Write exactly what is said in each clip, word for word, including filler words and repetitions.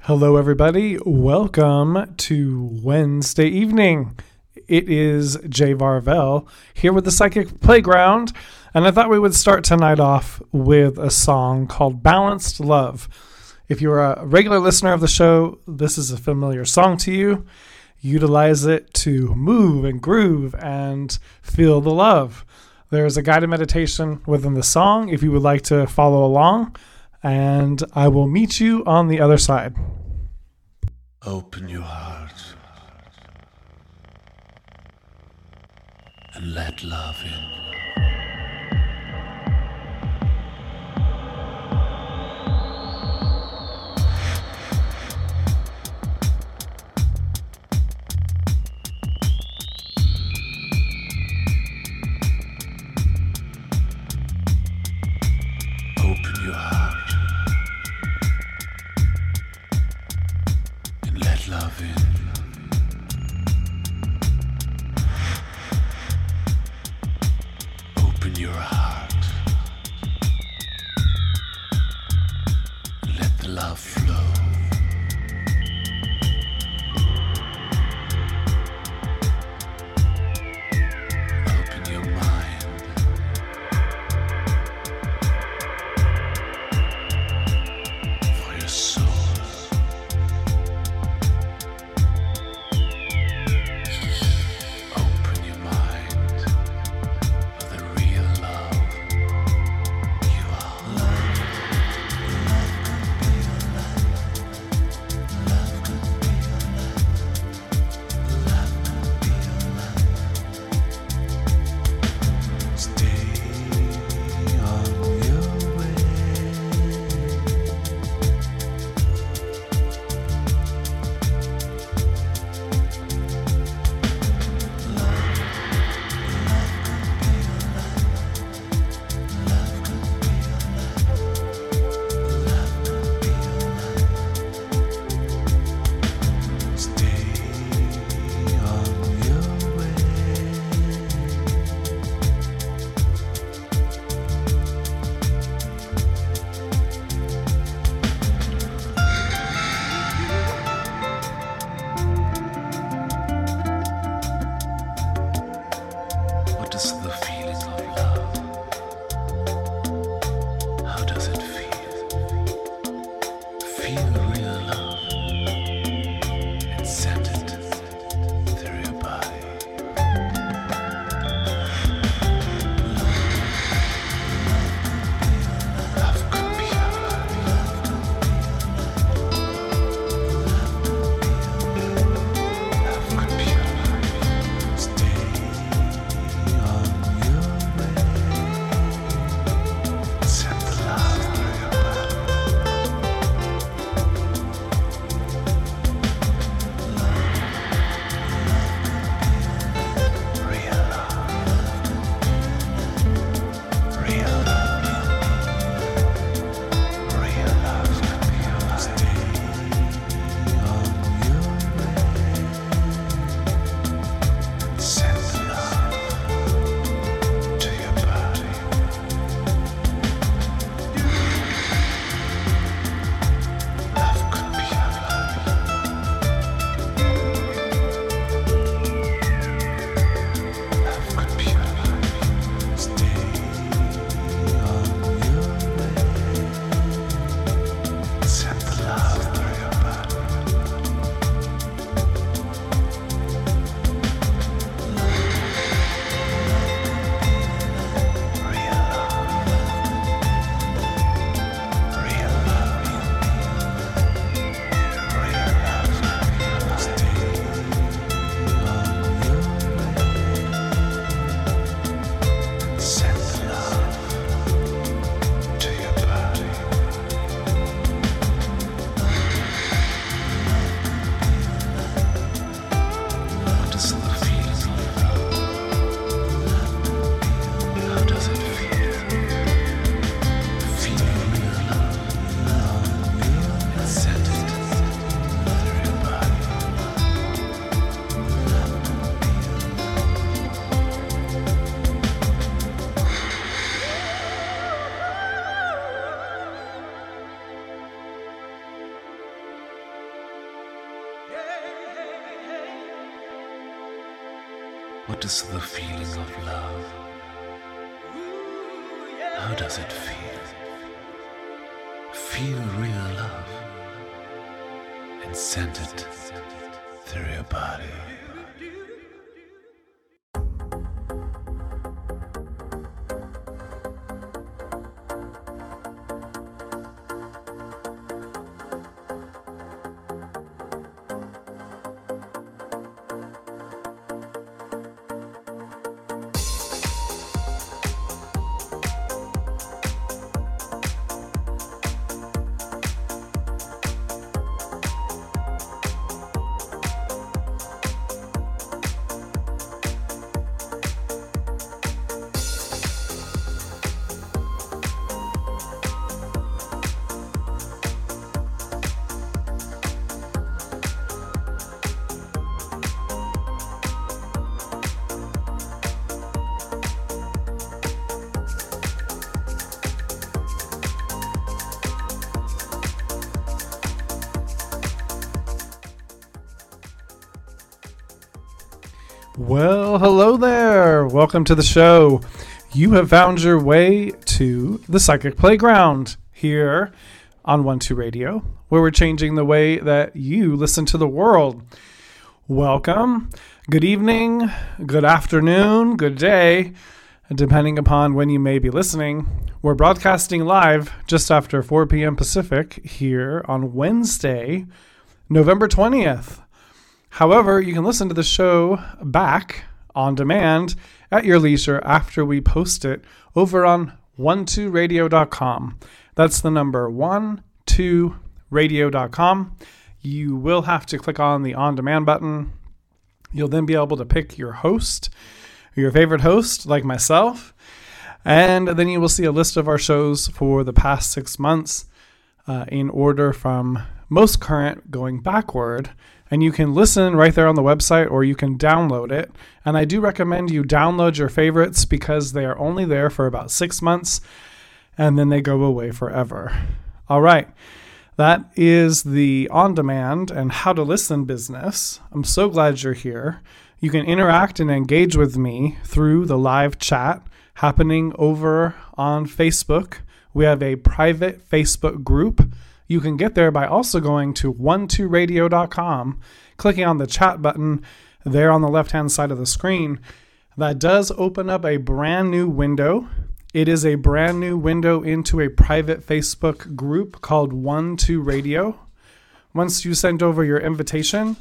Hello, everybody. Welcome to Wednesday evening. It is Jay Varvel here with the Psychic Playground, and I thought we would start tonight off with a song called Balanced Love. If you're a regular listener of the show, this is a familiar song to you. Utilize it to move and groove and feel the love. There's a guided meditation within the song if you would like to follow along, and I will meet you on the other side. Open your heart and let love in. Open your heart and let love in. Open your heart and let the love flow. Open your mind for your soul. Open your mind for the real love you are. Love, love could be your life. Love could be your life. Love could be your life. Stay on your way. Love, love could be your life. Love could be your life. Love could be your life. Stay on your way. What is the feeling of love? How does it feel? Feel real love and send it through your body. Love could be your life. Love could be your life. Stay on your way. Send the love through your body. What is the feeling of love? How does it feel? Feel real love and send it through your body. Well, hello there. Welcome to the show. You have found your way to the Psychic Playground here on one two Radio, where we're changing the way that you listen to the world. Welcome. Good evening, good afternoon, good day, depending upon when you may be listening. We're broadcasting live just after four p.m. Pacific here on Wednesday, November twentieth. However, you can listen to the show back on demand at your leisure after we post it over on one two radio dot com. That's the number one two radio dot com. You will have to click on the on-demand button. You'll then be able to pick your host, your favorite host, like myself, and then you will see a list of our shows for the past six months uh, in order from most current going backward. And you can listen right there on the website, or you can download it. And I do recommend you download your favorites because they are only there for about six months and then they go away forever. All right. That is the on-demand and how to listen business. I'm so glad you're here. You can interact and engage with me through the live chat happening over on Facebook. We have a private Facebook group. You can get there by also going to one two radio dot com, clicking on the chat button there on the left-hand side of the screen. That does open up a brand new window. It is a brand new window into a private Facebook group called one two Radio. Once you send over your invitation,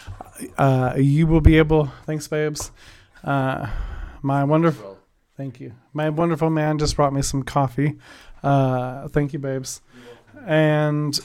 uh, you will be able... Thanks, babes. Uh, my wonderful... Thank you. My wonderful man just brought me some coffee. Uh, thank you, babes. And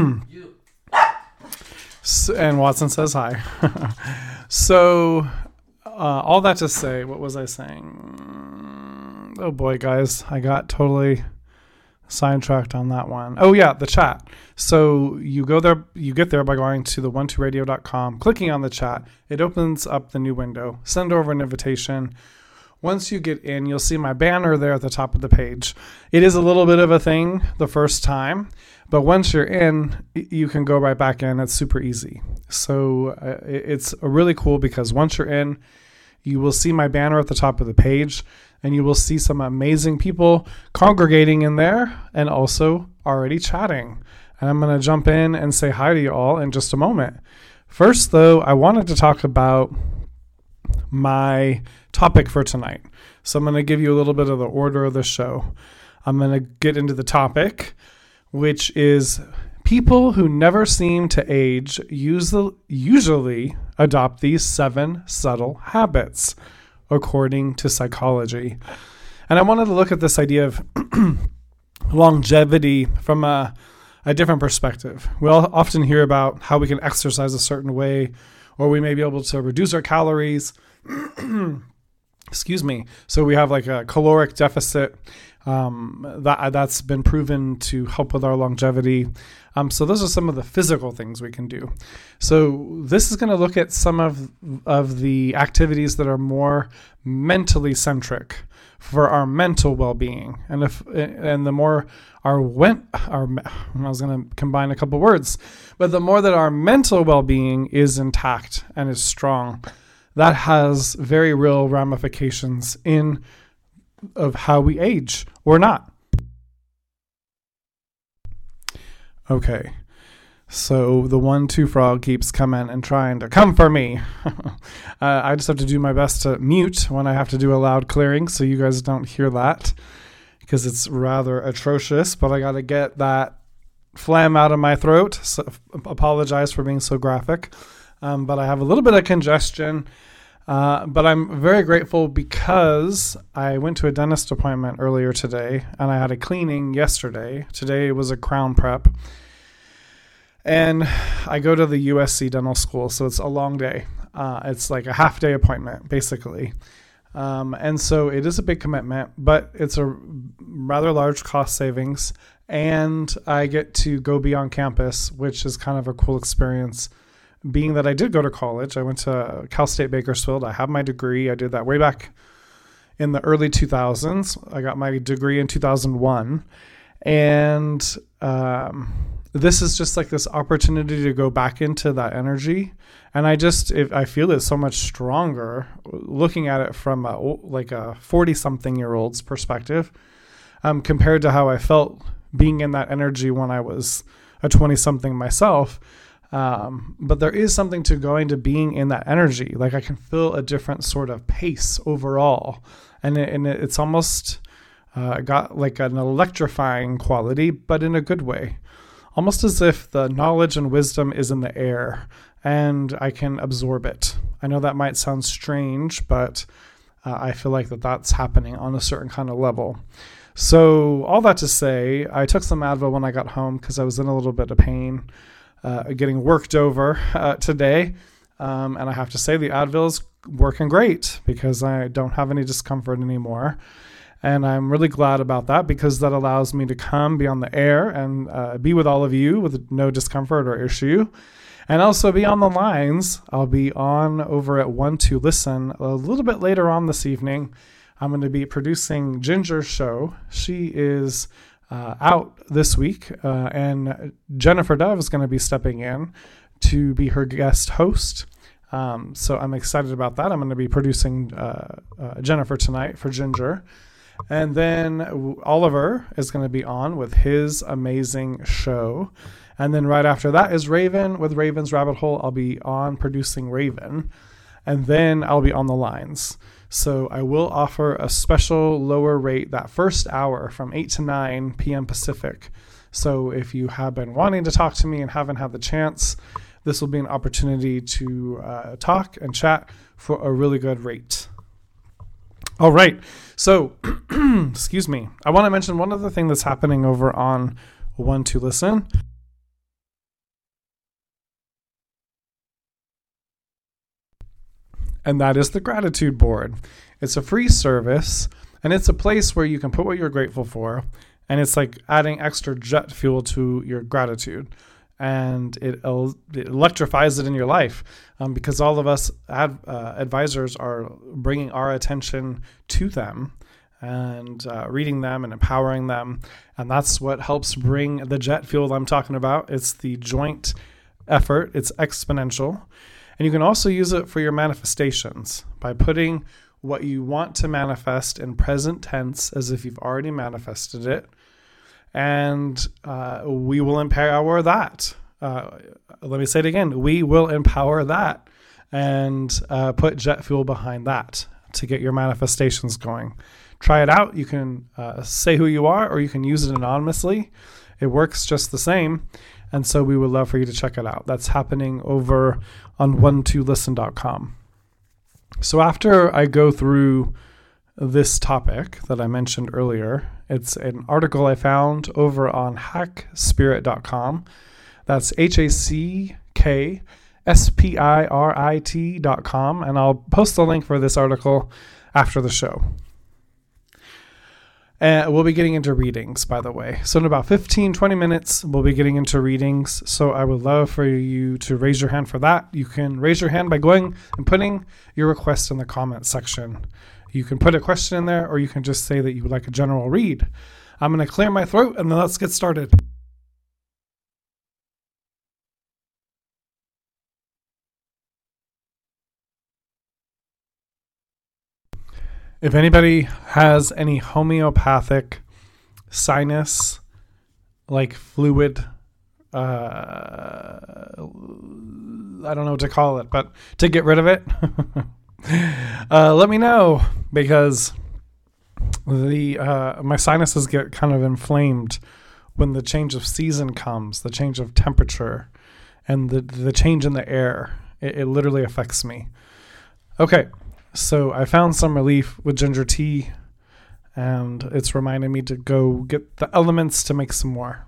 so, and Watson says hi. So uh, all that to say, what was I saying? Oh boy, guys, I got totally sidetracked on that one. Oh yeah, the chat. So you go there, you get there by going to the one two radio dot com, clicking on the chat. It opens up the new window. Send over an invitation. Once you get in, you'll see my banner there at the top of the page. It is a little bit of a thing the first time, but once you're in, you can go right back in. It's super easy. So uh, it's really cool because once you're in, you will see my banner at the top of the page, and you will see some amazing people congregating in there and also already chatting. And I'm going to jump in and say hi to you all in just a moment. First, though, I wanted to talk about my topic for tonight. So I'm going to give you a little bit of the order of the show. I'm going to get into the topic, which is people who never seem to age usually, usually adopt these seven subtle habits, according to psychology. And I wanted to look at this idea of longevity from a, a different perspective. We all often hear about how we can exercise a certain way, or we may be able to reduce our calories. Excuse me. So we have like a caloric deficit um, that that's been proven to help with our longevity. Um, so those are some of the physical things we can do. So this is going to look at some of of the activities that are more mentally centric for our mental well-being. And if and the more our went our I was going to combine a couple words, but the more that our mental well-being is intact and is strong, that has very real ramifications in of how we age or not. Okay. So the one, two frog keeps coming and trying to come for me. uh, I just have to do my best to mute when I have to do a loud clearing so you guys don't hear that, because it's rather atrocious, but I got to get that phlegm out of my throat. So apologize for being so graphic. Um, but I have a little bit of congestion. Uh, but I'm very grateful because I went to a dentist appointment earlier today and I had a cleaning yesterday. Today was a crown prep. And I go to the U S C dental school, so it's a long day. Uh, it's like a half day appointment, basically. Um, and so it is a big commitment, but it's a rather large cost savings. And I get to go be on campus, which is kind of a cool experience. Being that I did go to college, I went to Cal State Bakersfield. I have my degree. I did that way back in the early two thousands. I got my degree in two thousand one. And um, this is just like this opportunity to go back into that energy. And I just, if I feel it so much stronger looking at it from a, like a forty something year old's perspective, um, compared to how I felt being in that energy when I was a twenty something myself. Um, but there is something to going to being in that energy. Like I can feel a different sort of pace overall. And, it, and it's almost uh, got like an electrifying quality, but in a good way. Almost as if the knowledge and wisdom is in the air and I can absorb it. I know that might sound strange, but uh, I feel like that that's happening on a certain kind of level. So all that to say, I took some Advil when I got home because I was in a little bit of pain, uh, getting worked over uh, today. Um, and I have to say the Advil is working great because I don't have any discomfort anymore. And I'm really glad about that because that allows me to come, be on the air, and uh, be with all of you with no discomfort or issue. And also be on the lines. I'll be on over at One to Listen a little bit later on this evening. I'm going to be producing Ginger's show. She is uh, out this week, uh, and Jennifer Dove is going to be stepping in to be her guest host. Um, so I'm excited about that. I'm going to be producing uh, uh, Jennifer tonight for Ginger. And then Oliver is going to be on with his amazing show. And then right after that is Raven with Raven's Rabbit Hole. I'll be on producing Raven. And then I'll be on the lines. So I will offer a special lower rate that first hour from eight to nine p.m. Pacific. So if you have been wanting to talk to me and haven't had the chance, this will be an opportunity to uh, talk and chat for a really good rate. All right. So, excuse me. I want to mention one other thing that's happening over on One to Listen. And that is the gratitude board. It's a free service, and it's a place where you can put what you're grateful for, and it's like adding extra jet fuel to your gratitude, and it, it electrifies it in your life um, because all of us ad, uh, advisors are bringing our attention to them and uh, reading them and empowering them, and that's what helps bring the jet fuel I'm talking about. It's the joint effort. It's exponential. And you can also use it for your manifestations by putting what you want to manifest in present tense as if you've already manifested it. And uh, we will empower that. Uh, let me say it again. We will empower that and uh, put jet fuel behind that to get your manifestations going. Try it out. You can uh, say who you are, or you can use it anonymously. It works just the same. And so we would love for you to check it out. That's happening over on one to listen dot com. So after I go through this topic that I mentioned earlier, it's an article I found over on hack spirit dot com. That's H A C K S P I R I T dot com. And I'll post the link for this article after the show. And we'll be getting into readings, by the way. So in about fifteen, twenty minutes, we'll be getting into readings. So I would love for you to raise your hand for that. You can raise your hand by going and putting your request in the comment section. You can put a question in there, or you can just say that you would like a general read. I'm going to clear my throat, and then let's get started. If anybody has any homeopathic sinus, like fluid, uh, I don't know what to call it, but to get rid of it, uh, let me know, because the uh, my sinuses get kind of inflamed when the change of season comes, the change of temperature, and the the change in the air. It, it literally affects me. Okay, so I found some relief with ginger tea, and it's reminding me to go get the elements to make some more.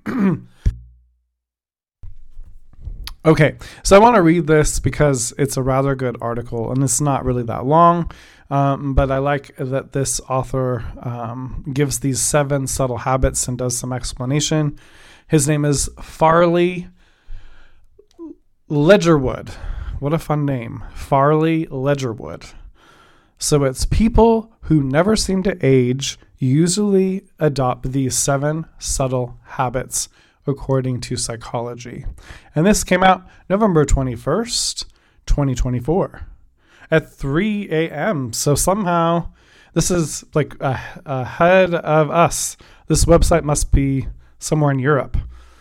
Okay, so I want to read this because it's a rather good article, and it's not really that long, um, but I like that this author um, gives these seven subtle habits and does some explanation. His name is Farley Ledgerwood. What a fun name. Farley Ledgerwood. So it's people who never seem to age usually adopt these seven subtle habits according to psychology. And this came out November twenty-first, twenty twenty-four at three a.m. So somehow this is like a, ahead of us. This website must be somewhere in Europe.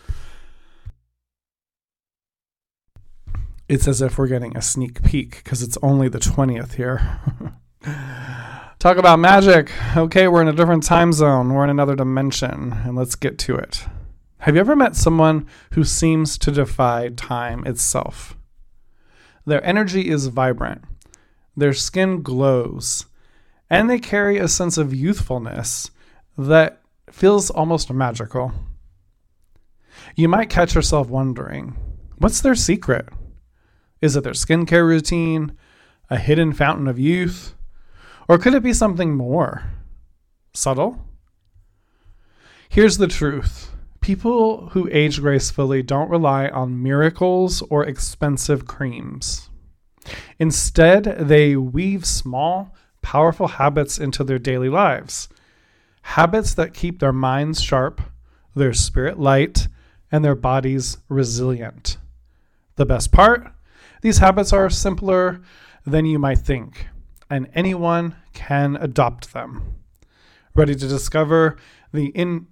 It's as if we're getting a sneak peek because it's only the twentieth here. Talk about magic. Okay, we're in a different time zone. We're in another dimension, and let's get to it. Have you ever met someone who seems to defy time itself? Their energy is vibrant. Their skin glows, and they carry a sense of youthfulness that feels almost magical. You might catch yourself wondering, what's their secret? Is it their skincare routine, a hidden fountain of youth, or could it be something more subtle? Here's the truth. People who age gracefully don't rely on miracles or expensive creams. Instead, they weave small, powerful habits into their daily lives. Habits that keep their minds sharp, their spirit light, and their bodies resilient. The best part? These habits are simpler than you might think, and anyone can adopt them. Ready to discover the in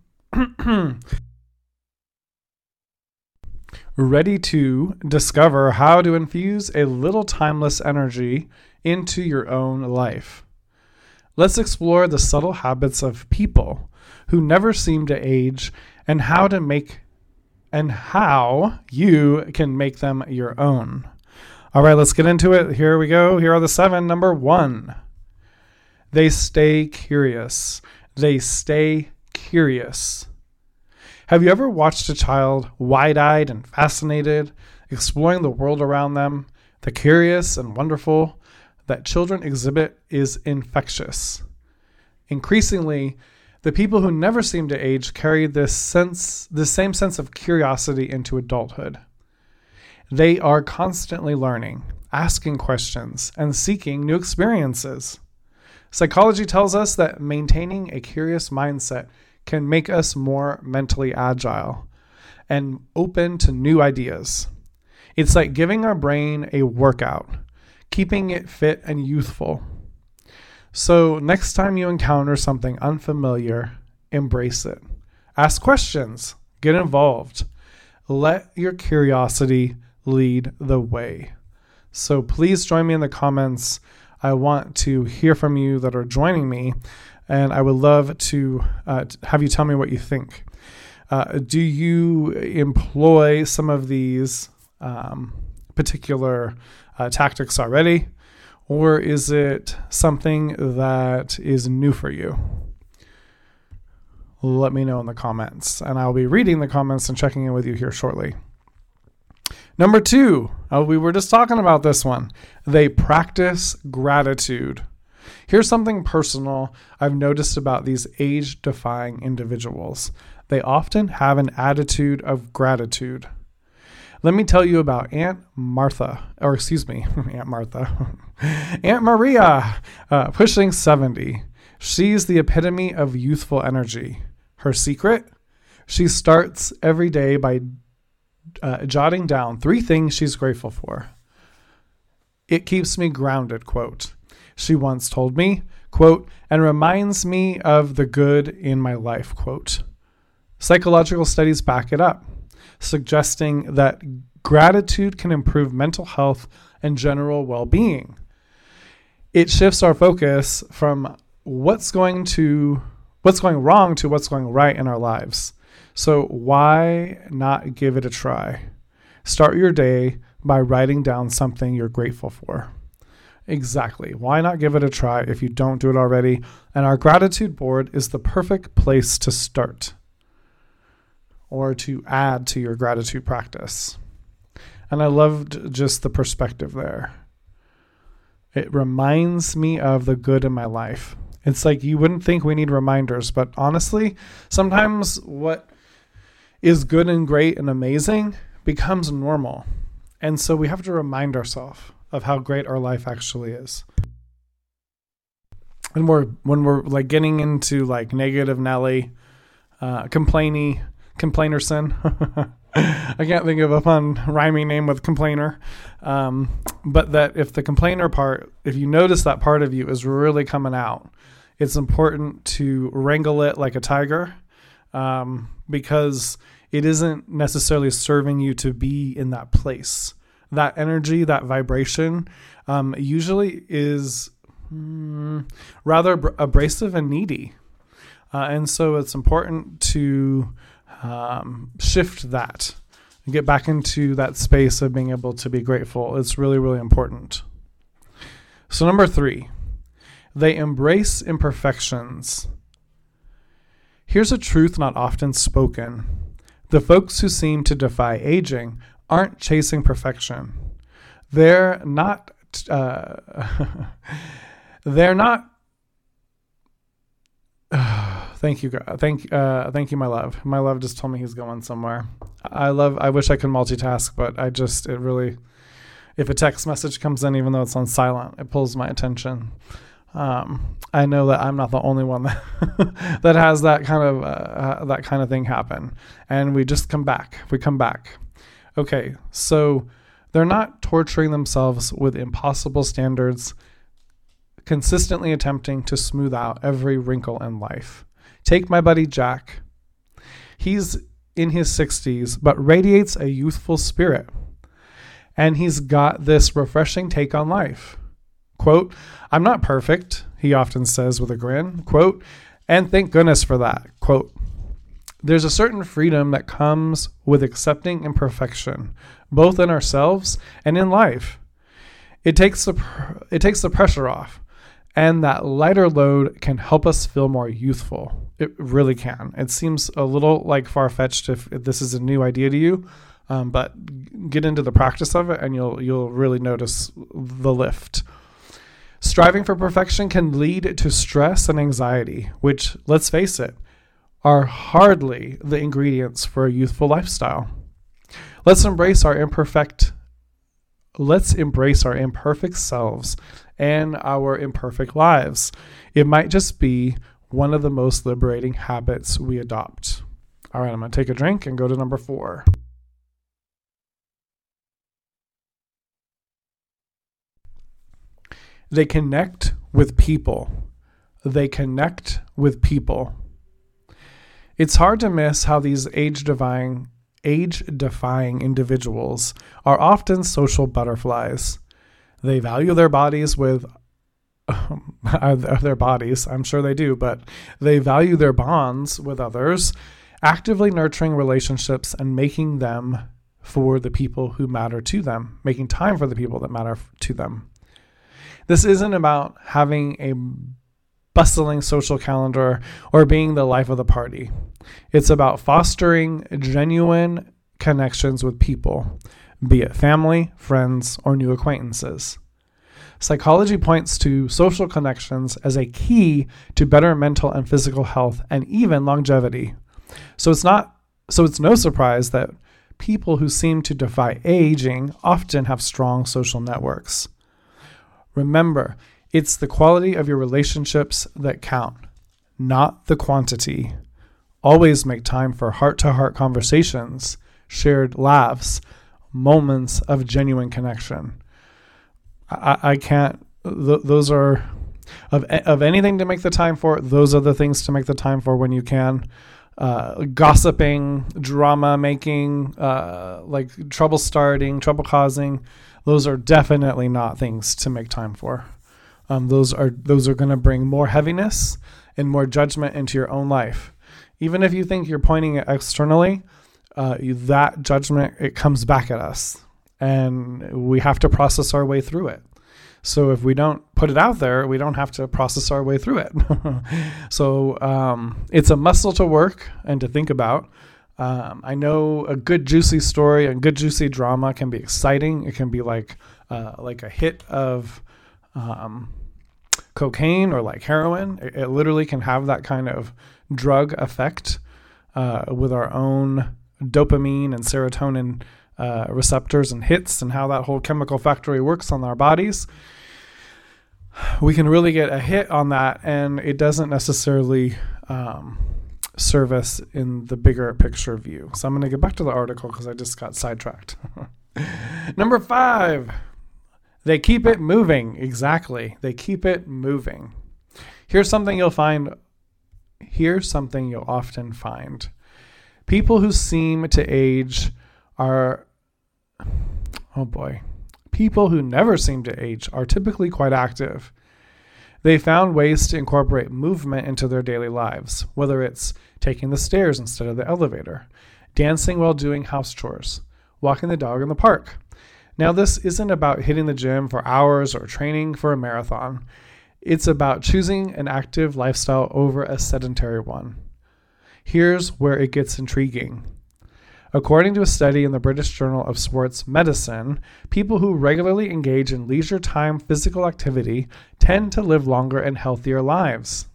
Ready to discover how to infuse a little timeless energy into your own life. Let's explore the subtle habits of people who never seem to age and how to make and how you can make them your own. All right, let's get into it. Here we go. Here are the seven. Number one, they stay curious. They stay curious. Have you ever watched a child wide-eyed and fascinated, exploring the world around them? The curious and wonderful that children exhibit is infectious. Increasingly, the people who never seem to age carry this sense, the same sense of curiosity into adulthood. They are constantly learning, asking questions, and seeking new experiences. Psychology tells us that maintaining a curious mindset can make us more mentally agile and open to new ideas. It's like giving our brain a workout, keeping it fit and youthful. So next time you encounter something unfamiliar, embrace it. Ask questions, get involved. Let your curiosity lead the way. So please join me in the comments. I want to hear from you that are joining me, and I would love to uh, have you tell me what you think. Uh, do you employ some of these um, particular uh, tactics already, or is it something that is new for you? Let me know in the comments, and I'll be reading the comments and checking in with you here shortly. Number two, oh, we were just talking about this one. They practice gratitude. Here's something personal I've noticed about these age-defying individuals. They often have an attitude of gratitude. Let me tell you about Aunt Martha, or excuse me, Aunt Martha, Aunt Maria, uh, pushing seventy. She's the epitome of youthful energy. Her secret? She starts every day by uh, jotting down three things she's grateful for. It keeps me grounded, quote. She once told me, quote, and reminds me of the good in my life, quote. Psychological studies back it up, suggesting that gratitude can improve mental health and general well-being. It shifts our focus from what's going to what's going wrong to what's going right in our lives. So why not give it a try? Start your day by writing down something you're grateful for. Exactly. Why not give it a try if you don't do it already? And our gratitude board is the perfect place to start or to add to your gratitude practice. And I loved just the perspective there. It reminds me of the good in my life. It's like you wouldn't think we need reminders, but honestly, sometimes what is good and great and amazing becomes normal. And so we have to remind ourselves of how great our life actually is. And we're when we're like getting into like negative Nelly, uh, complainy, complainerson. I can't think of a fun rhyming name with complainer. Um, but that if the complainer part, if you notice that part of you is really coming out, it's important to wrangle it like a tiger, um, because it isn't necessarily serving you to be in that place. That energy, that vibration, um, usually is mm, rather ab- abrasive and needy. Uh, and so it's important to um, shift that and get back into that space of being able to be grateful. It's really, really important. So number three, they embrace imperfections. Here's a truth not often spoken. The folks who seem to defy aging aren't chasing perfection. They're not, uh, they're not, uh, thank you, God. Thank, uh, thank you, my love. My love just told me he's going somewhere. I love, I wish I could multitask, but I just, it really, if a text message comes in, even though it's on silent, it pulls my attention. Um, I know that I'm not the only one that, that has that kind of, uh, that kind of thing happen. And we just come back, we come back. Okay, so they're not torturing themselves with impossible standards, consistently attempting to smooth out every wrinkle in life. Take my buddy Jack. He's in his sixties, but radiates a youthful spirit. And he's got this refreshing take on life. Quote, I'm not perfect, he often says with a grin. Quote, and thank goodness for that. Quote, there's a certain freedom that comes with accepting imperfection, both in ourselves and in life. It takes the it takes the pressure off, and that lighter load can help us feel more youthful. It really can. It seems a little like far-fetched if, if this is a new idea to you, um, but get into the practice of it, and you'll you'll really notice the lift. Striving for perfection can lead to stress and anxiety, which, let's face it, are hardly the ingredients for a youthful lifestyle. Let's embrace our imperfect, let's embrace our imperfect selves and our imperfect lives. It might just be one of the most liberating habits we adopt. All right, I'm going to take a drink and go to number four. They connect with people. They connect with people. It's hard to miss how these age-defying, age-defying individuals are often social butterflies. They value their bodies with um, their bodies, I'm sure they do, but they value their bonds with others, actively nurturing relationships and making them for the people who matter to them, making time for the people that matter to them. This isn't about having a bustling social calendar or being the life of the party. It's about fostering genuine connections with people, be it family, friends, or new acquaintances. Psychology points to social connections as a key to better mental and physical health and even longevity. So it's not so it's no surprise that people who seem to defy aging often have strong social networks. Remember, it's the quality of your relationships that count, not the quantity. Always make time for heart-to-heart conversations, shared laughs, moments of genuine connection. I, I can't, th- those are Of, of anything to make the time for, those are the things to make the time for when you can. Uh, gossiping, drama making, uh, like trouble starting, trouble causing, those are definitely not things to make time for. Um, those are those are going to bring more heaviness and more judgment into your own life. Even if you think you're pointing it externally, uh, that judgment, it comes back at us, and we have to process our way through it. So if we don't put it out there, we don't have to process our way through it. So um, it's a muscle to work and to think about. Um, I know a good juicy story, a good juicy drama can be exciting. It can be like uh, like a hit of um, cocaine or like heroin. It, it literally can have that kind of drug effect uh, with our own dopamine and serotonin uh, receptors and hits, and how that whole chemical factory works on our bodies. We can really get a hit on that, and it doesn't necessarily um, serve us in the bigger picture view. So I'm going to get back to the article because I just got sidetracked. Number five, they keep it moving. Exactly. They keep it moving. Here's something you'll find. Here's something you'll often find. People who seem to age are, oh boy, people who never seem to age are typically quite active. They found ways to incorporate movement into their daily lives, whether it's taking the stairs instead of the elevator, dancing while doing house chores, walking the dog in the park. Now, this isn't about hitting the gym for hours or training for a marathon. It's about choosing an active lifestyle over a sedentary one. Here's where it gets intriguing. According to a study in the British Journal of Sports Medicine, people who regularly engage in leisure time physical activity tend to live longer and healthier lives.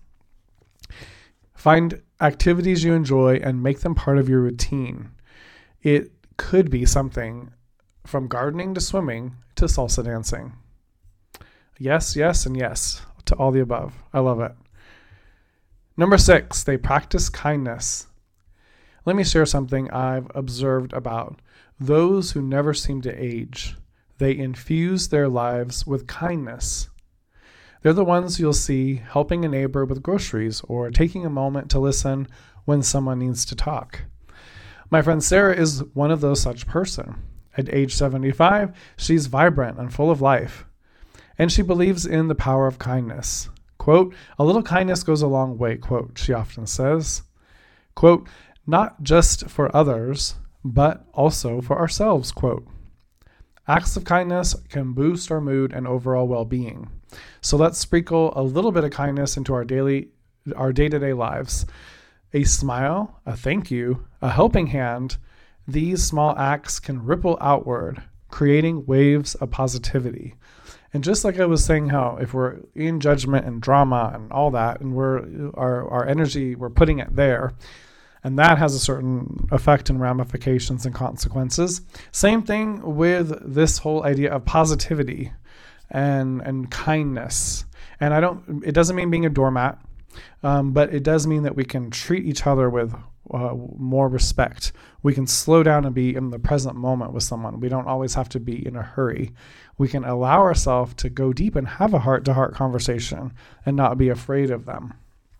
Find activities you enjoy and make them part of your routine. It could be something from gardening to swimming to salsa dancing. Yes, yes, and yes to all the above. I love it. Number six, they practice kindness. Let me share something I've observed about those who never seem to age. They infuse their lives with kindness. They're the ones you'll see helping a neighbor with groceries or taking a moment to listen when someone needs to talk. My friend Sarah is one of those such person. At age seventy-five, she's vibrant and full of life, and she believes in the power of kindness. Quote, "A little kindness goes a long way," quote, she often says. Quote, "Not just for others, but also for ourselves," quote. Acts of kindness can boost our mood and overall well-being. So let's sprinkle a little bit of kindness into our daily, our day-to-day lives. A smile, a thank you, a helping hand, these small acts can ripple outward, creating waves of positivity. And just like I was saying, how if we're in judgment and drama and all that, and we're our our energy, we're putting it there, and that has a certain effect and ramifications and consequences. Same thing with this whole idea of positivity and and kindness. And I don't. It doesn't mean being a doormat, um, but it does mean that we can treat each other with uh, more respect. We can slow down and be in the present moment with someone. We don't always have to be in a hurry. We can allow ourselves to go deep and have a heart-to-heart conversation and not be afraid of them.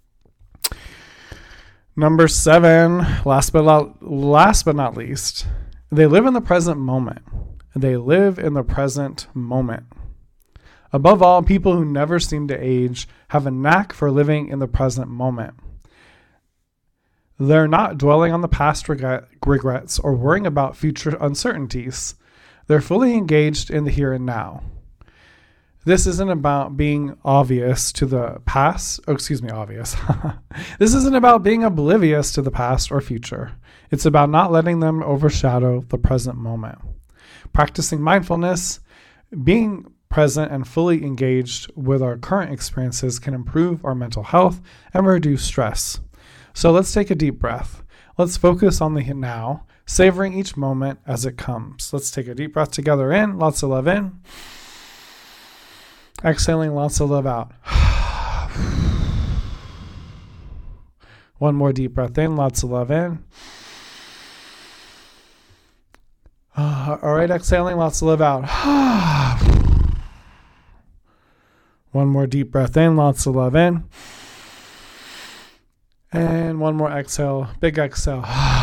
Number seven, last but not, last but not least, they live in the present moment. They live in the present moment. Above all, people who never seem to age have a knack for living in the present moment. They're not dwelling on the past regret, regrets or worrying about future uncertainties. They're fully engaged in the here and now. This isn't about being obvious to the past. Oh, excuse me, obvious. This isn't about being oblivious to the past or future. It's about not letting them overshadow the present moment. Practicing mindfulness, being present and fully engaged with our current experiences can improve our mental health and reduce stress. So let's take a deep breath. Let's focus on the now, savoring each moment as it comes. Let's take a deep breath together in, lots of love in. Exhaling lots of love out. One more deep breath in, lots of love in. Uh, all right, exhaling lots of love out. One more deep breath in, lots of love in. And one more exhale, big exhale.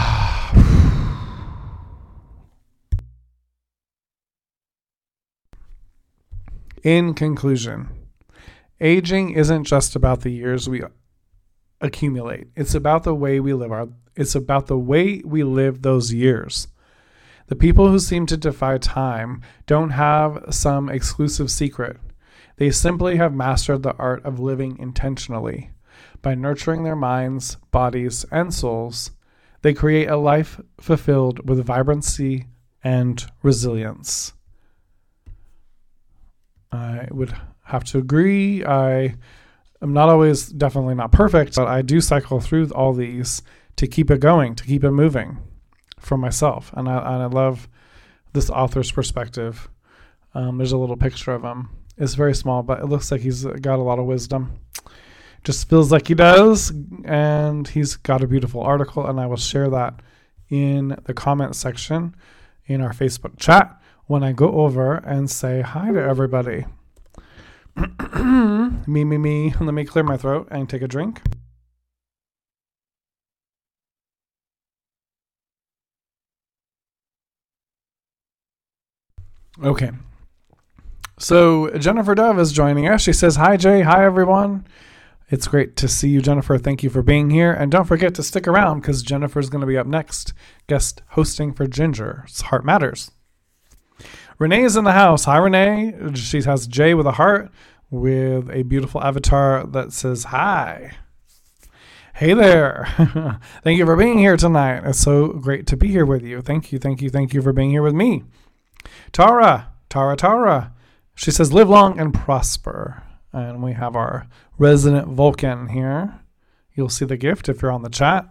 In conclusion, aging isn't just about the years we accumulate. It's about the way we live our it's about the way we live those years. The people who seem to defy time don't have some exclusive secret. They simply have mastered the art of living intentionally. By nurturing their minds, bodies, and souls, they create a life fulfilled with vibrancy and resilience. I would have to agree. I am not always, definitely not perfect, but I do cycle through all these to keep it going, to keep it moving for myself. And I, and I love this author's perspective. Um, there's a little picture of him. It's very small, but it looks like he's got a lot of wisdom. Just feels like he does. And he's got a beautiful article, and I will share that in the comment section in our Facebook chat when I go over and say hi to everybody. me, me, me. Let me clear my throat and take a drink. Okay. So Jennifer Dove is joining us. She says, hi, Jay. Hi, everyone. It's great to see you, Jennifer. Thank you for being here. And don't forget to stick around because Jennifer's going to be up next, guest hosting for Ginger's Heart Matters. Renee is in the house. Hi, Renee. She has Jay with a heart with a beautiful avatar that says hi. Hey there. Thank you for being here tonight. It's so great to be here with you. Thank you, thank you, thank you for being here with me. Tara, Tara, Tara. She says, live long and prosper. And we have our resident Vulcan here. You'll see the gift if you're on the chat.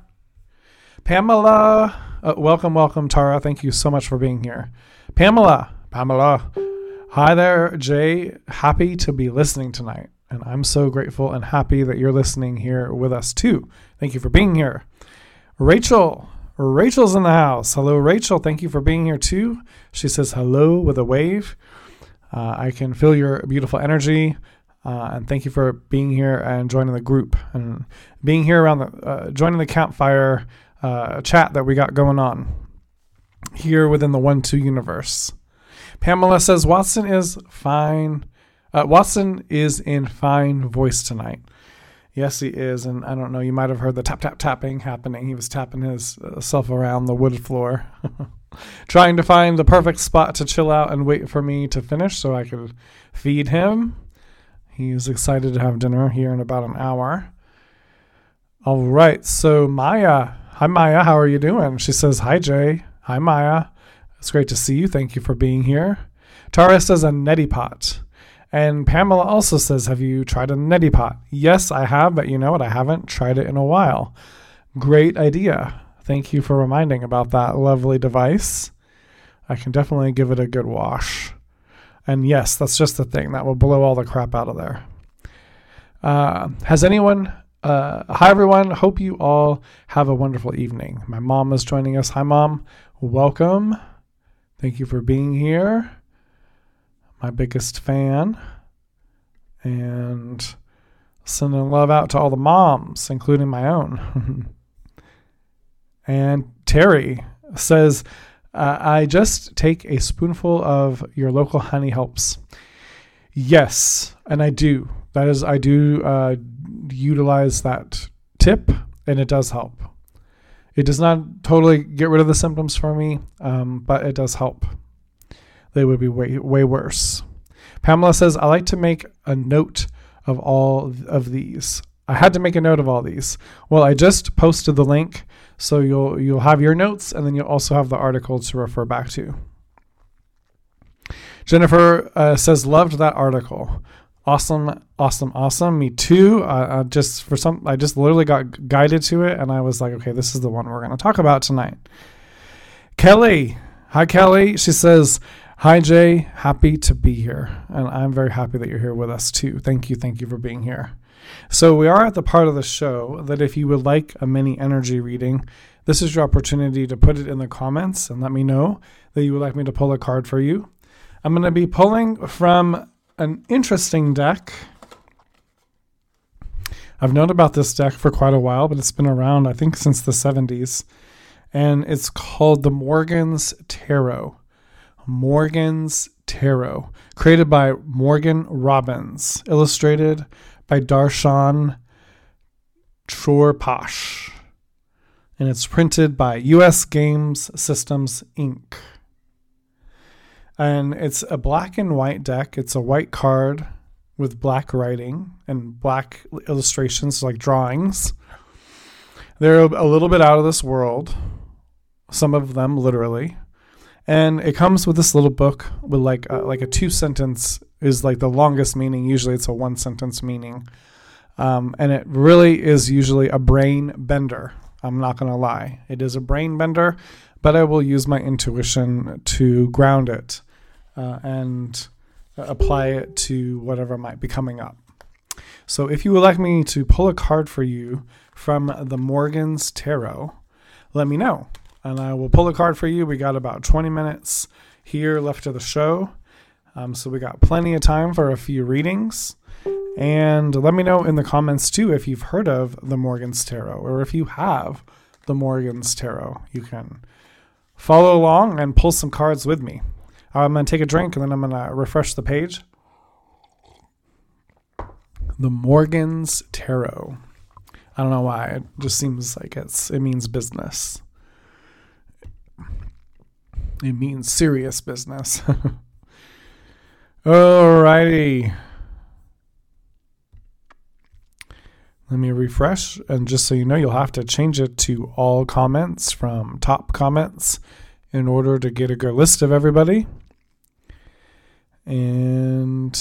Pamela. Uh, welcome, welcome, Tara. Thank you so much for being here. Pamela. Pamela. Hi there, Jay. Happy to be listening tonight. And I'm so grateful and happy that you're listening here with us too. Thank you for being here. Rachel. Rachel's in the house. Hello, Rachel. Thank you for being here too. She says hello with a wave. Uh, I can feel your beautiful energy. Uh, and thank you for being here and joining the group and being here around the, uh, joining the campfire uh, chat that we got going on here within the one two universe. Pamela says Watson is fine. Uh, Watson is in fine voice tonight. Yes, he is. And I don't know, you might have heard the tap, tap, tapping happening. He was tapping himself around the wood floor, trying to find the perfect spot to chill out and wait for me to finish so I could feed him. He's excited to have dinner here in about an hour. All right. So Maya. Hi, Maya. How are you doing? She says, hi, Jay. Hi, Maya. It's great to see you. Thank you for being here. Tara says a neti pot. And Pamela also says, have you tried a neti pot? Yes, I have, but you know what? I haven't tried it in a while. Great idea. Thank you for reminding about that lovely device. I can definitely give it a good wash. And yes, that's just the thing. That will blow all the crap out of there. Uh, has anyone... Uh, hi, everyone. Hope you all have a wonderful evening. My mom is joining us. Hi, Mom. Welcome. Thank you for being here. My biggest fan. And sending love out to all the moms, including my own. And Terry says, uh, I just take a spoonful of your local honey helps. Yes, and I do. That is, I do uh, utilize that tip, and it does help. It does not totally get rid of the symptoms for me, um, but it does help. They would be way, way worse. Pamela says, I like to make a note of all of these. I had to make a note of all these. Well, I just posted the link, so you'll you'll have your notes, and then you'll also have the article to refer back to. Jennifer uh, says, loved that article. Awesome, awesome, awesome. Me too. Uh, uh, just for some, I just literally got guided to it, and I was like, okay, this is the one we're going to talk about tonight. Kelly. Hi, Kelly. She says, hi, Jay. Happy to be here. And I'm very happy that you're here with us too. Thank you. Thank you for being here. So we are at the part of the show that if you would like a mini energy reading, this is your opportunity to put it in the comments and let me know that you would like me to pull a card for you. I'm going to be pulling from an interesting deck. I've known about this deck for quite a while, but it's been around, I think, since the seventies. And it's called the Morgan's Tarot. Morgan's Tarot. Created by Morgan Robbins. Illustrated by Darshan Chorpash. And it's printed by U S Games Systems, Incorporated. And it's a black and white deck. It's a white card with black writing and black illustrations, like drawings. They're a little bit out of this world, some of them literally. And it comes with this little book with like a, like a two sentence is like the longest meaning. Usually it's a one sentence meaning. Um, and it really is usually a brain bender. I'm not going to lie. It is a brain bender, but I will use my intuition to ground it uh, and apply it to whatever might be coming up. So if you would like me to pull a card for you from the Morgan's Tarot, let me know. And I will pull a card for you. We got about twenty minutes here left of the show. Um, so we got plenty of time for a few readings. And let me know in the comments too if you've heard of the Morgan's Tarot, or if you have the Morgan's Tarot. You can follow along and pull some cards with me. I'm going to take a drink and then I'm going to refresh the page. The Morgan's Tarot. I don't know why. It just seems like it's it means business. It means serious business. Alrighty. Let me refresh, and just so you know, you'll have to change it to all comments from top comments in order to get a good list of everybody. And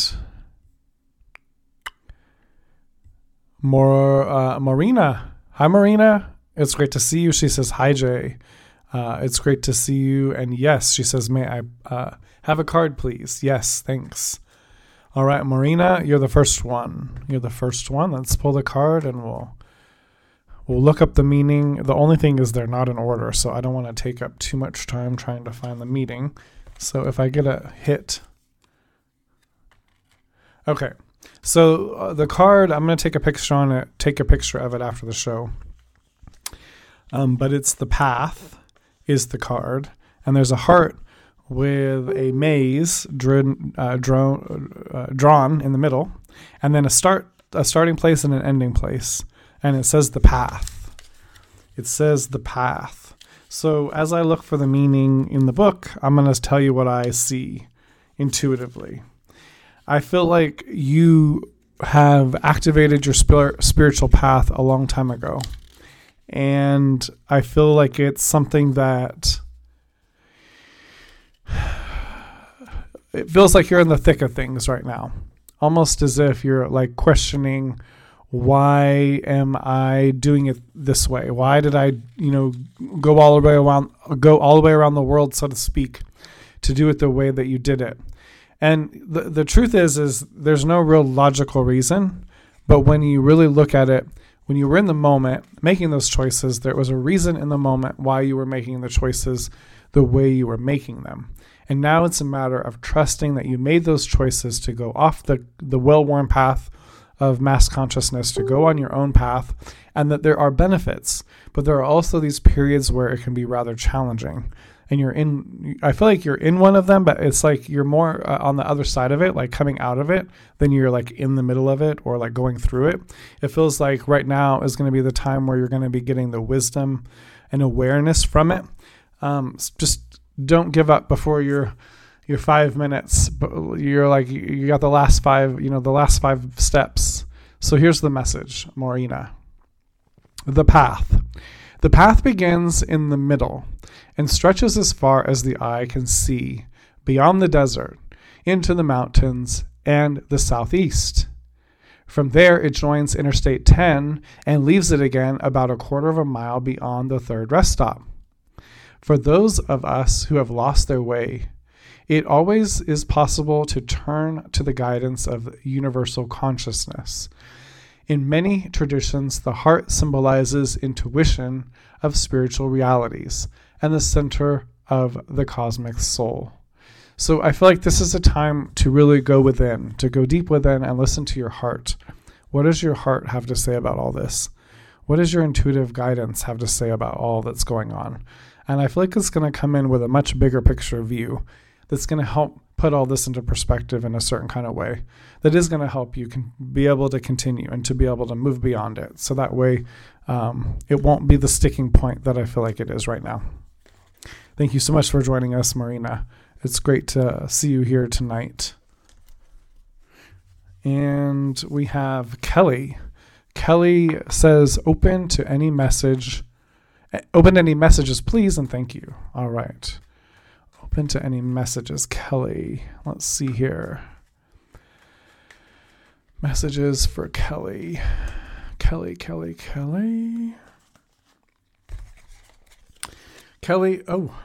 more, uh, Marina. Hi, Marina. It's great to see you. She says, hi, Jay. Uh, it's great to see you. And yes, she says, may I uh, have a card, please? Yes, thanks. All right, Marina, you're the first one. You're the first one. Let's pull the card and we'll we'll look up the meaning. The only thing is they're not in order, so I don't want to take up too much time trying to find the meaning. So if I get a hit. Okay, so uh, the card, I'm going to take a picture on it, take a picture of it after the show. Um, but it's the Path is the card, and there's a heart with a maze drawn, uh, drawn, uh, drawn in the middle, and then a start, a starting place and an ending place. And it says the Path. It says the Path. So as I look for the meaning in the book, I'm going to tell you what I see intuitively. I feel like you have activated your spir- spiritual path a long time ago. And I feel like it's something that it feels like you're in the thick of things right now, almost as if you're like questioning, why am I doing it this way? Why did I, you know, go all the way around, go all the way around the world, so to speak, to do it the way that you did it? And the the truth is, is there's no real logical reason, but when you really look at it, when you were in the moment making those choices, there was a reason in the moment why you were making the choices the way you were making them. And now it's a matter of trusting that you made those choices to go off the, the well-worn path of mass consciousness, to go on your own path, and that there are benefits. But there are also these periods where it can be rather challenging. And you're in, I feel like you're in one of them, but it's like you're more uh, on the other side of it, like coming out of it, than you're like in the middle of it or like going through it. It feels like right now is going to be the time where you're going to be getting the wisdom and awareness from it. Um, just don't give up before your your five minutes. But you're like you got the last five, you know, the last five steps. So here's the message, Marina. The path. The path begins in the middle and stretches as far as the eye can see, beyond the desert, into the mountains and the southeast. From there, it joins Interstate ten and leaves it again about a quarter of a mile beyond the third rest stop. For those of us who have lost their way, it always is possible to turn to the guidance of universal consciousness. In many traditions, the heart symbolizes intuition of spiritual realities and the center of the cosmic soul. So I feel like this is a time to really go within, to go deep within and listen to your heart. What does your heart have to say about all this? What does your intuitive guidance have to say about all that's going on? And I feel like it's going to come in with a much bigger picture view that's going to help put all this into perspective in a certain kind of way that is going to help you can be able to continue and to be able to move beyond it. So that way um, it won't be the sticking point that I feel like it is right now. Thank you so much for joining us, Marina. It's great to see you here tonight. And we have Kelly. Kelly says, open to any message. Open to any messages, please, and thank you. All right. Open to any messages, Kelly. Let's see here. Messages for Kelly. Kelly, Kelly, Kelly. Kelly, oh.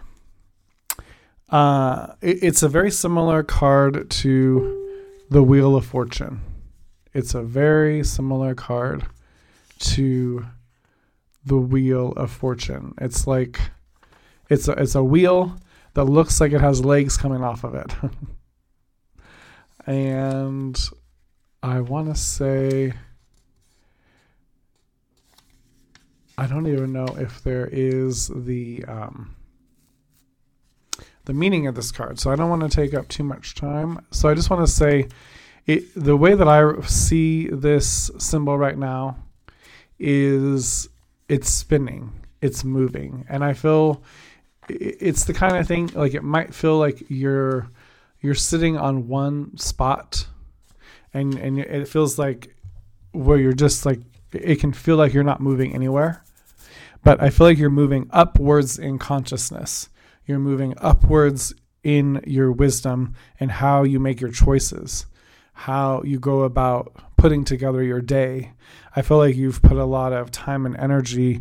Uh, it, it's a very similar card to the Wheel of Fortune. It's a very similar card to the Wheel of Fortune. It's like, it's a, it's a wheel that looks like it has legs coming off of it. And I want to say, I don't even know if there is the um, the meaning of this card. So I don't want to take up too much time. So I just want to say, it, the way that I see this symbol right now is it's spinning, it's moving. And I feel it's the kind of thing, like it might feel like you're you're sitting on one spot, and and it feels like where you're just like, it can feel like you're not moving anywhere, but I feel like you're moving upwards in consciousness. You're moving upwards in your wisdom and how you make your choices, how you go about putting together your day. I feel like you've put a lot of time and energy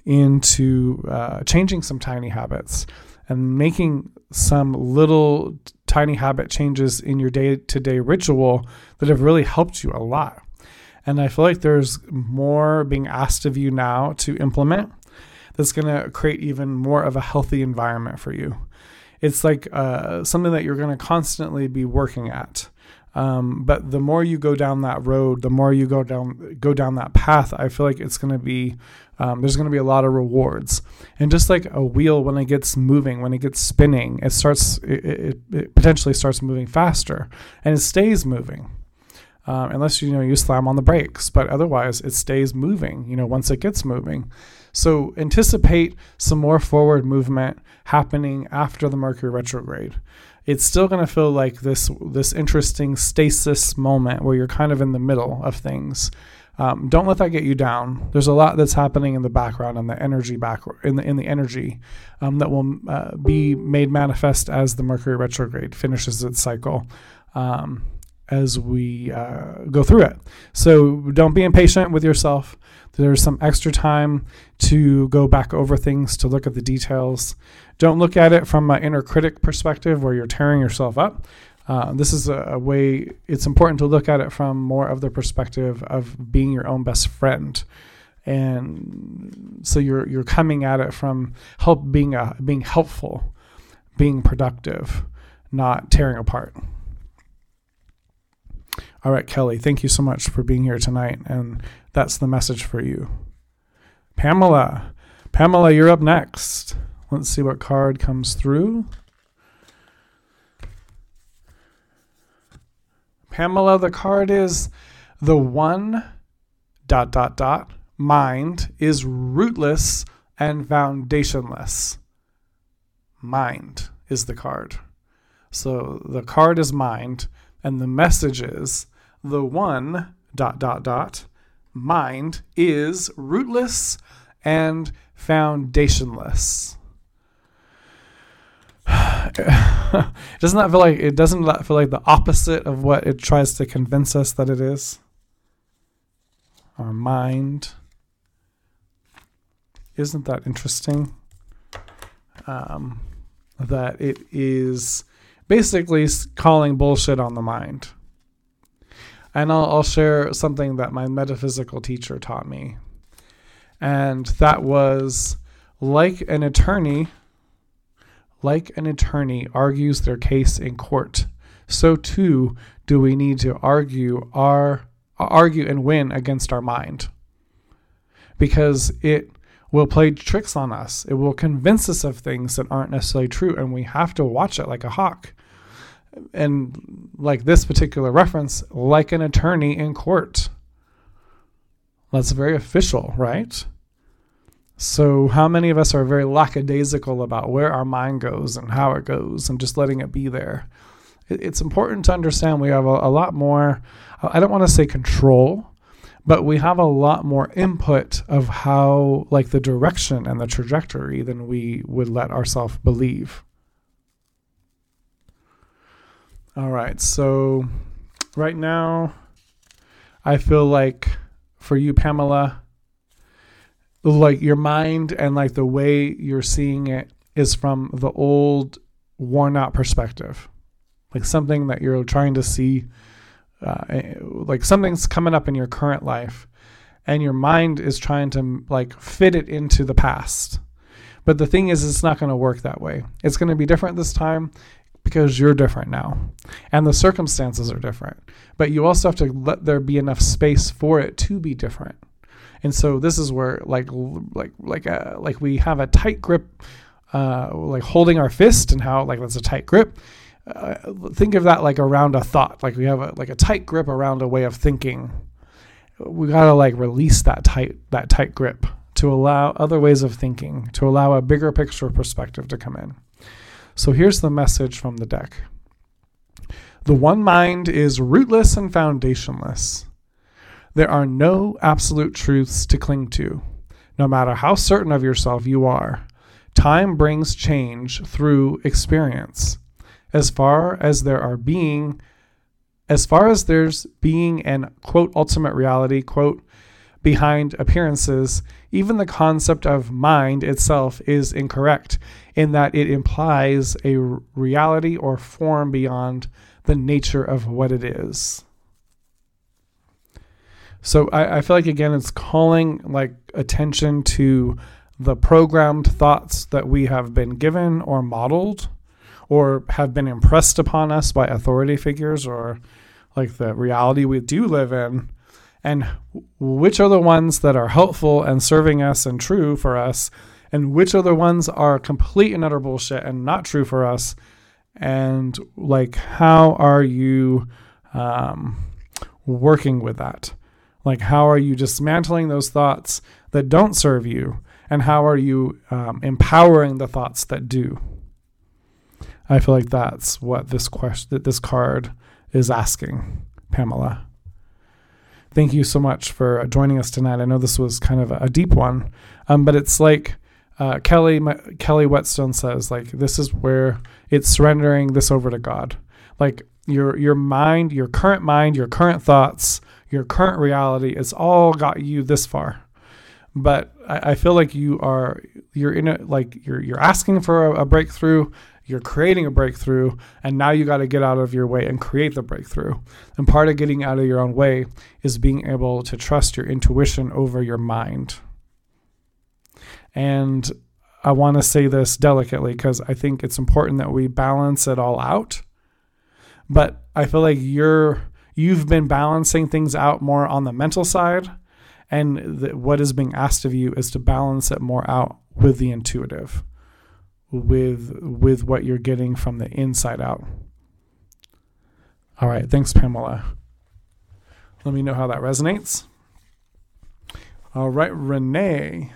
into uh, changing some tiny habits and making some little tiny habit changes in your day-to-day ritual that have really helped you a lot. And I feel like there's more being asked of you now to implement that's going to create even more of a healthy environment for you. It's like uh, something that you're going to constantly be working at. Um, but the more you go down that road, the more you go down go down that path, I feel like it's going to be, um, there's going to be a lot of rewards. And just like a wheel, when it gets moving, when it gets spinning, it starts, it, it, it potentially starts moving faster, and it stays moving. Um, unless, you know, you slam on the brakes, but otherwise it stays moving, you know, once it gets moving. So anticipate some more forward movement happening after the Mercury retrograde. It's still going to feel like this this interesting stasis moment where you're kind of in the middle of things. Um, don't let that get you down. There's a lot that's happening in the background and the energy back in the in the energy um, that will uh, be made manifest as the Mercury retrograde finishes its cycle. Um, as we uh, go through it. So don't be impatient with yourself. There's some extra time to go back over things, to look at the details. Don't look at it from an inner critic perspective where you're tearing yourself up. Uh, this is a, a way, it's important to look at it from more of the perspective of being your own best friend. And so you're you're coming at it from help being a, being helpful, being productive, not tearing apart. All right, Kelly, thank you so much for being here tonight. And that's the message for you. Pamela. Pamela, you're up next. Let's see what card comes through. Pamela, the card is the one dot dot dot mind is rootless and foundationless. Mind is the card. So the card is mind, and the message is the one dot dot dot mind is rootless and foundationless. Doesn't that feel like it doesn't that feel like the opposite of what it tries to convince us that it is? Our mind. Isn't that interesting? Um, that it is basically calling bullshit on the mind. And I'll, I'll share something that my metaphysical teacher taught me. And that was, like an attorney, like an attorney argues their case in court, so too do we need to argue our argue and win against our mind, because it will play tricks on us. It will convince us of things that aren't necessarily true, and we have to watch it like a hawk. And like this particular reference, like an attorney in court. That's very official, right? So how many of us are very lackadaisical about where our mind goes and how it goes and just letting it be there? It's important to understand we have a, a lot more, I don't want to say control, but we have a lot more input of how, like the direction and the trajectory than we would let ourselves believe. All right, so right now, I feel like for you, Pamela, like your mind and like the way you're seeing it is from the old, worn out perspective. Like something that you're trying to see, uh, like something's coming up in your current life, and your mind is trying to like fit it into the past. But the thing is, it's not going to work that way. It's going to be different this time because you're different now, and the circumstances are different. But you also have to let there be enough space for it to be different. And so this is where like like like a, like we have a tight grip, uh, like holding our fist, and how like that's a tight grip. Uh, think of that like around a thought. Like we have a, like a tight grip around a way of thinking. We gotta like release that tight that tight grip to allow other ways of thinking, to allow a bigger picture perspective to come in. So here's the message from the deck. The one mind is rootless and foundationless. There are no absolute truths to cling to, no matter how certain of yourself you are. Time brings change through experience. As far as there are being, as far as there's being an, quote, ultimate reality, quote, behind appearances, even the concept of mind itself is incorrect in that it implies a reality or form beyond the nature of what it is. So I, I feel like, again, it's calling like attention to the programmed thoughts that we have been given or modeled or have been impressed upon us by authority figures, or like the reality we do live in, and which are the ones that are helpful and serving us and true for us, and which are the ones are complete and utter bullshit and not true for us. And like, how are you um, working with that? Like, how are you dismantling those thoughts that don't serve you? And how are you um, empowering the thoughts that do? I feel like that's what this question, this card is asking, Pamela. Thank you so much for joining us tonight. I know this was kind of a deep one, um, but it's like uh, Kelly Kelly Whetstone says, like, this is where it's surrendering this over to God. Like your your mind, your current mind, your current thoughts, your current reality, it's all got you this far. But I, I feel like you are you're in a like you're you're asking for a, a breakthrough. You're creating a breakthrough, and now you got to get out of your way and create the breakthrough. And part of getting out of your own way is being able to trust your intuition over your mind. And I want to say this delicately because I think it's important that we balance it all out. But I feel like you're you've been balancing things out more on the mental side, and the, what is being asked of you is to balance it more out with the intuitive. with with what you're getting from the inside out. All right, thanks, Pamela. Let me know how that resonates. All right, Renee.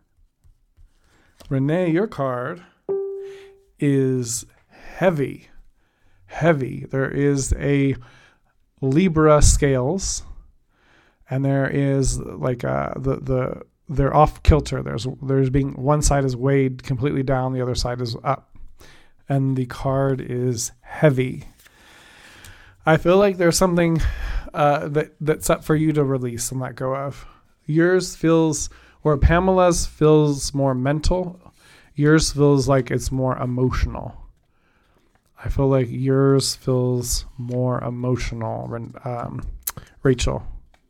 Renee, your card is heavy. Heavy. There is a Libra scales, and there is like uh, the the they're off kilter. There's there's being one side is weighed completely down, the other side is up, and the card is heavy. I feel like there's something uh, that that's up for you to release and let go of. Yours feels, or Pamela's feels more mental. Yours feels like it's more emotional. I feel like yours feels more emotional, um, Rachel.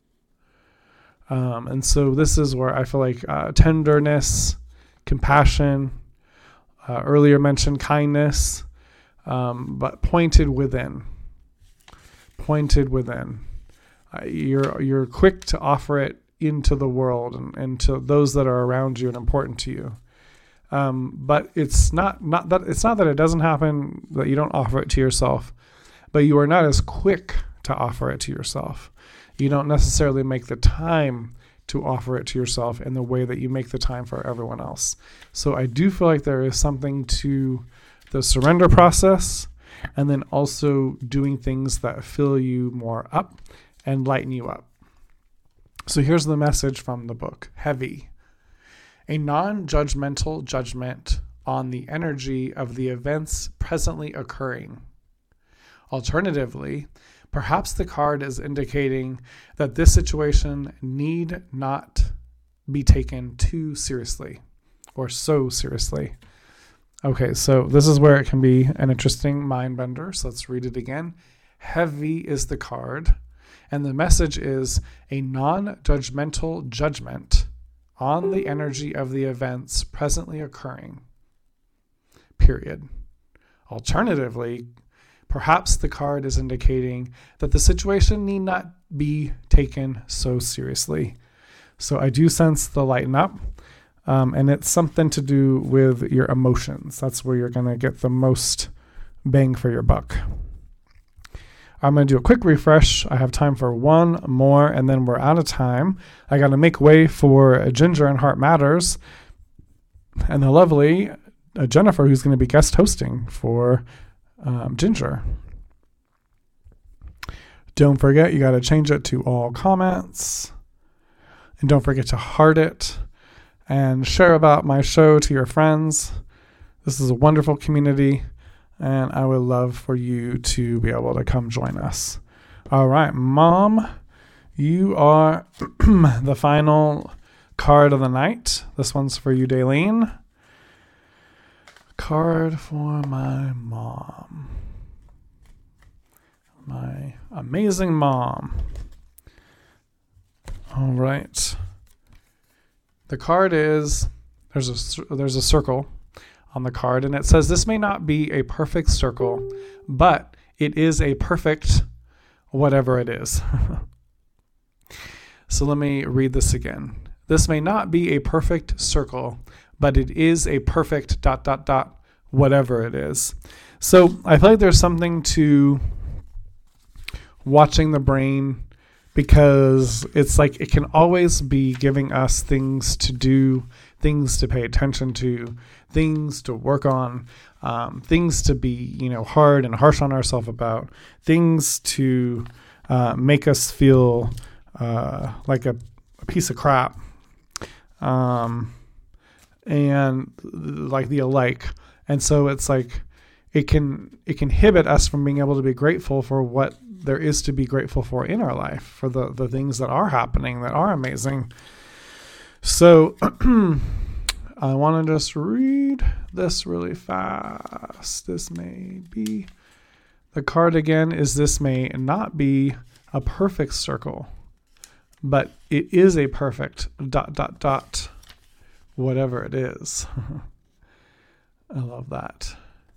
Um, and so this is where I feel like uh, tenderness, compassion, uh, earlier mentioned kindness, um, but pointed within. Pointed within. uh, you're you're quick to offer it into the world and, and to those that are around you and important to you. Um, but it's not, not that it's not that it doesn't happen, that you don't offer it to yourself, but you are not as quick to offer it to yourself. You don't necessarily make the time to offer it to yourself in the way that you make the time for everyone else. So I do feel like there is something to the surrender process, and then also doing things that fill you more up and lighten you up. So here's the message from the book, Heavy. A non-judgmental judgment on the energy of the events presently occurring. Alternatively, perhaps the card is indicating that this situation need not be taken too seriously or so seriously. Okay, so this is where it can be an interesting mind bender. So let's read it again. Heavy is the card, and the message is a non-judgmental judgment on the energy of the events presently occurring. Period. Alternatively, perhaps the card is indicating that the situation need not be taken so seriously. So I do sense the lighten up, um, and it's something to do with your emotions. That's where you're going to get the most bang for your buck. I'm going to do a quick refresh. I have time for one more, and then we're out of time. I got to make way for Ginger and Heart Matters, and the lovely uh, Jennifer, who's going to be guest hosting for um, Ginger. Don't forget, you got to change it to all comments, and don't forget to heart it and share about my show to your friends. This is a wonderful community, and I would love for you to be able to come join us. All right, Mom, you are the final card of the night. This one's for you, Daleen. Card for my mom. My amazing mom. All right. The card is, there's a, there's a circle on the card, and it says, this may not be a perfect circle, but it is a perfect whatever it is. So let me read this again. This may not be a perfect circle, but it is a perfect dot, dot, dot, whatever it is. So I feel like there's something to watching the brain, because it's like it can always be giving us things to do, things to pay attention to, things to work on, um, things to be, you know, hard and harsh on ourselves about, things to uh, make us feel uh, like a, a piece of crap, um, and like the alike. And so it's like it can it can inhibit us from being able to be grateful for what there is to be grateful for in our life, for the, the things that are happening, that are amazing. So I want to just read this really fast. This may be, the card again is, this may not be a perfect circle, but it is a perfect dot, dot, dot, whatever it is. I love that.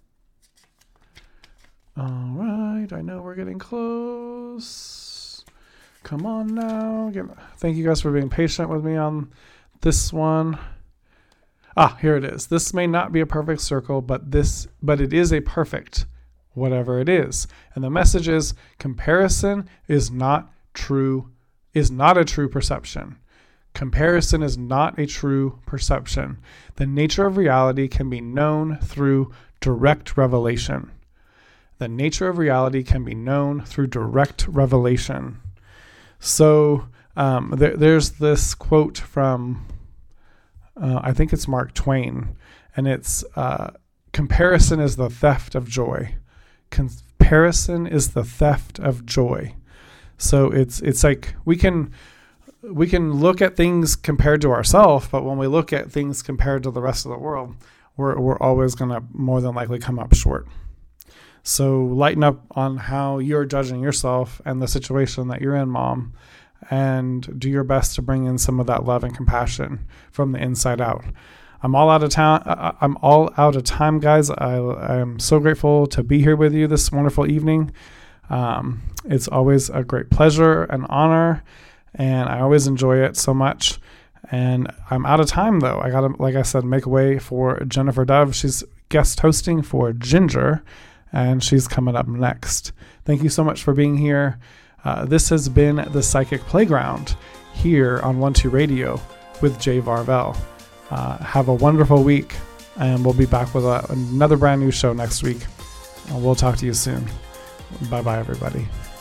All right, I know we're getting close. Come on now. Give, thank you guys for being patient with me on this one. Ah, here it is. This may not be a perfect circle, but this, but it is a perfect whatever it is. And the message is, comparison is not true, is not a true perception. Comparison is not a true perception. The nature of reality can be known through direct revelation. The nature of reality can be known through direct revelation. So um, there, there's this quote from, uh, I think it's Mark Twain, and it's, uh, comparison is the theft of joy. Comparison is the theft of joy. So it's it's like we can we can look at things compared to ourselves, but when we look at things compared to the rest of the world, we're we're always going to more than likely come up short. So lighten up on how you're judging yourself and the situation that you're in, Mom, and do your best to bring in some of that love and compassion from the inside out. I'm all out of town. I'm all out of time, guys. I, I am so grateful to be here with you this wonderful evening. Um, it's always a great pleasure and honor, and I always enjoy it so much. And I'm out of time, though. I got to, like I said, make way for Jennifer Dove. She's guest hosting for Ginger, and she's coming up next. Thank you so much for being here. Uh, this has been the Psychic Playground here on One Two Radio with Jay Varvel. Uh, have a wonderful week, and we'll be back with a, another brand new show next week. And we'll talk to you soon. Bye-bye, everybody.